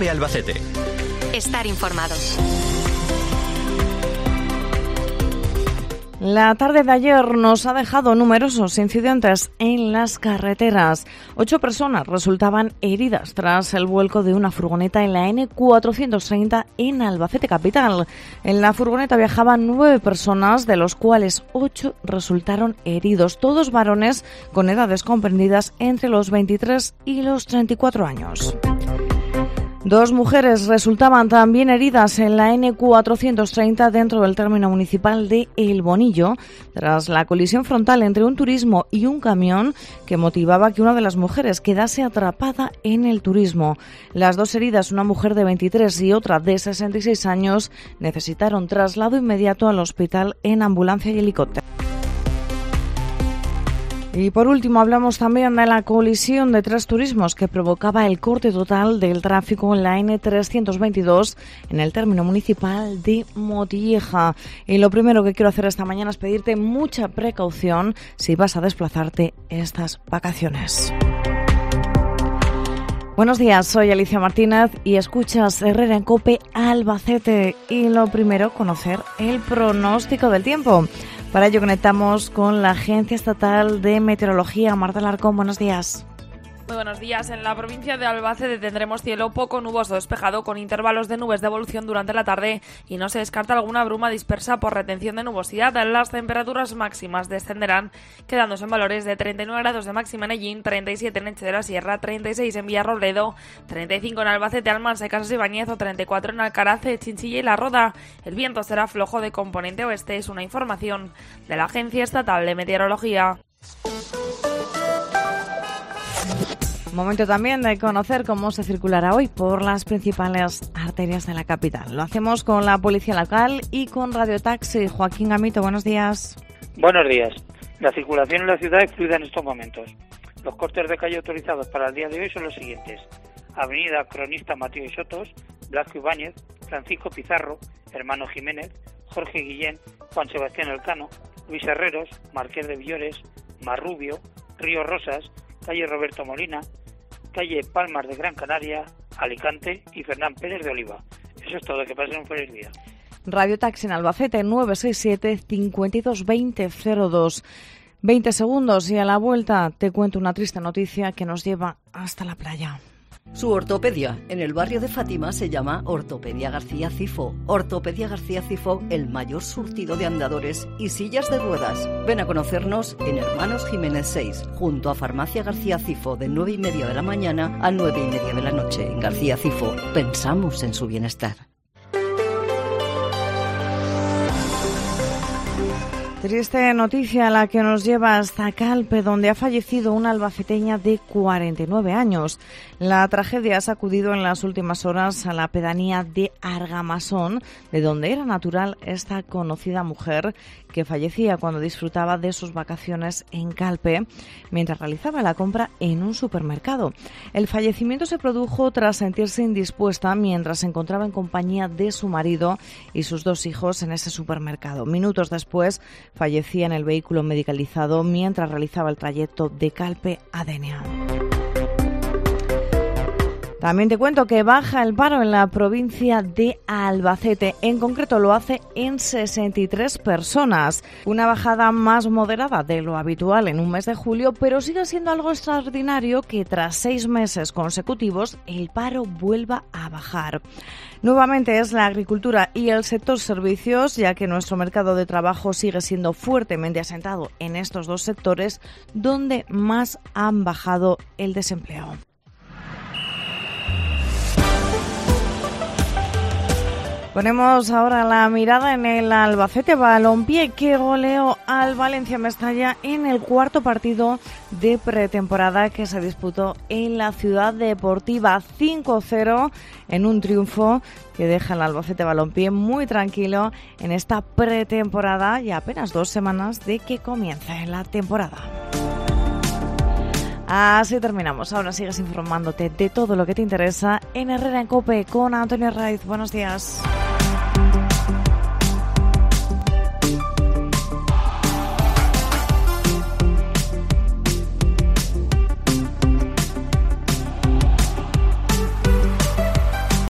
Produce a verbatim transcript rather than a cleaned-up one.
COPE Albacete. Estar informado. La tarde de ayer nos ha dejado numerosos incidentes en las carreteras. Ocho personas resultaban heridas tras el vuelco de una furgoneta en la ene cuatrocientos treinta en Albacete capital. En la furgoneta viajaban nueve personas, de los cuales ocho resultaron heridos, todos varones con edades comprendidas entre los veintitrés y los treinta y cuatro años. Dos mujeres resultaban también heridas en la ene cuatrocientos treinta dentro del término municipal de El Bonillo, tras la colisión frontal entre un turismo y un camión que motivaba que una de las mujeres quedase atrapada en el turismo. Las dos heridas, una mujer de veintitrés y otra de sesenta y seis años, necesitaron traslado inmediato al hospital en ambulancia y helicóptero. Y por último hablamos también de la colisión de tres turismos que provocaba el corte total del tráfico en la ene trescientos veintidós en el término municipal de Motilleja. Y lo primero que quiero hacer esta mañana es pedirte mucha precaución si vas a desplazarte estas vacaciones. Buenos días, soy Alicia Martínez y escuchas Herrera en COPE Albacete. Y lo primero, conocer el pronóstico del tiempo. Para ello conectamos con la Agencia Estatal de Meteorología. Marta Larcón, buenos días. Muy buenos días. En la provincia de Albacete tendremos cielo poco nuboso despejado con intervalos de nubes de evolución durante la tarde y no se descarta alguna bruma dispersa por retención de nubosidad. Las temperaturas máximas descenderán quedándose en valores de treinta y nueve grados de máxima en Ellín, treinta y siete en Elche de la Sierra, treinta y seis en Villarrobledo, treinta y cinco en Albacete, Almansa, Casas Ibáñez o treinta y cuatro en Alcaraz, Chinchilla y La Roda. El viento será flojo de componente oeste. Es una información de la Agencia Estatal de Meteorología. Momento también de conocer cómo se circulará hoy por las principales arterias de la capital. Lo hacemos con la policía local y con Radio Taxi. Joaquín Gamito, buenos días. Buenos días. La circulación en la ciudad es fluida en estos momentos. Los cortes de calle autorizados para el día de hoy son los siguientes: Avenida Cronista Mateo y Sotos, Blasco Ibáñez, Francisco Pizarro, Hermano Jiménez, Jorge Guillén, Juan Sebastián Elcano, Luis Herreros, Marqués de Villores, Marrubio, Río Rosas, calle Roberto Molina, calle Palmas de Gran Canaria, Alicante y Fernán Pérez de Oliva. Eso es todo, que pasen un feliz día. Radio Taxi en Albacete, nueve seis siete, cinco dos dos cero cero dos. veinte segundos y a la vuelta te cuento una triste noticia que nos lleva hasta la playa. Su ortopedia en el barrio de Fátima se llama Ortopedia García Cifo. Ortopedia García Cifo, el mayor surtido de andadores y sillas de ruedas. Ven a conocernos en Hermanos Jiménez seis, junto a Farmacia García Cifo, de nueve y media de la mañana a nueve y media de la noche. En García Cifo, pensamos en su bienestar. Triste noticia la que nos lleva hasta Calpe, donde ha fallecido una albaceteña de cuarenta y nueve años. La tragedia ha sacudido en las últimas horas a la pedanía de Argamasón, de donde era natural esta conocida mujer que fallecía cuando disfrutaba de sus vacaciones en Calpe mientras realizaba la compra en un supermercado. El fallecimiento se produjo tras sentirse indispuesta mientras se encontraba en compañía de su marido y sus dos hijos en ese supermercado. Minutos después fallecía en el vehículo medicalizado mientras realizaba el trayecto de Calpe a Denia. También te cuento que baja el paro en la provincia de Albacete. En concreto lo hace en sesenta y tres personas. Una bajada más moderada de lo habitual en un mes de julio, pero sigue siendo algo extraordinario que tras seis meses consecutivos el paro vuelva a bajar. Nuevamente es la agricultura y el sector servicios, ya que nuestro mercado de trabajo sigue siendo fuertemente asentado en estos dos sectores, donde más han bajado el desempleo. Ponemos ahora la mirada en el Albacete Balompié, que goleó al Valencia Mestalla en el cuarto partido de pretemporada que se disputó en la Ciudad Deportiva, cinco cero, en un triunfo que deja al Albacete Balompié muy tranquilo en esta pretemporada y apenas dos semanas de que comience la temporada. Así terminamos. Ahora sigues informándote de todo lo que te interesa en Herrera en COPE con Antonio Raiz. Buenos días.